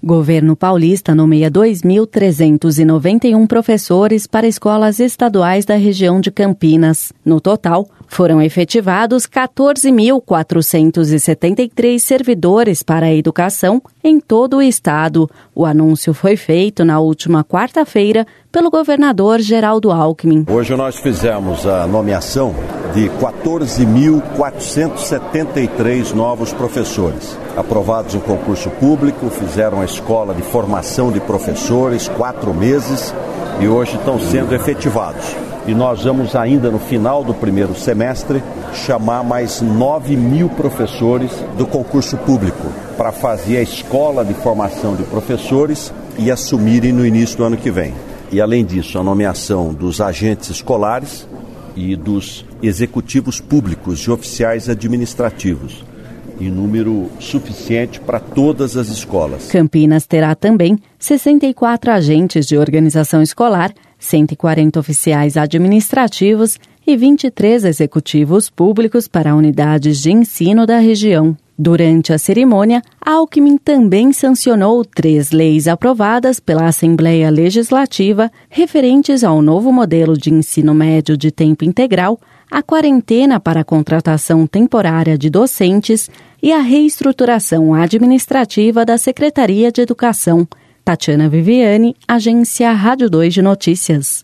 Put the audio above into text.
Governo paulista nomeia 2.391 professores para escolas estaduais da região de Campinas. No total, foram efetivados 14.473 servidores para a educação em todo o estado. O anúncio foi feito na última quarta-feira pelo governador Geraldo Alckmin. Hoje nós fizemos a nomeação de 14.473 novos professores. Aprovados em concurso público, fizeram a escola de formação de professores 4 meses e hoje estão sendo efetivados. E nós vamos ainda no final do primeiro semestre chamar mais 9.000 professores do concurso público para fazer a escola de formação de professores e assumirem no início do ano que vem. E além disso, a nomeação dos agentes escolares e dos executivos públicos e oficiais administrativos, em número suficiente para todas as escolas. Campinas terá também 64 agentes de organização escolar, 140 oficiais administrativos e 23 executivos públicos para unidades de ensino da região. Durante a cerimônia, Alckmin também sancionou 3 leis aprovadas pela Assembleia Legislativa referentes ao novo modelo de ensino médio de tempo integral, a quarentena para a contratação temporária de docentes e a reestruturação administrativa da Secretaria de Educação. Tatiana Viviane, Agência Rádio 2 de Notícias.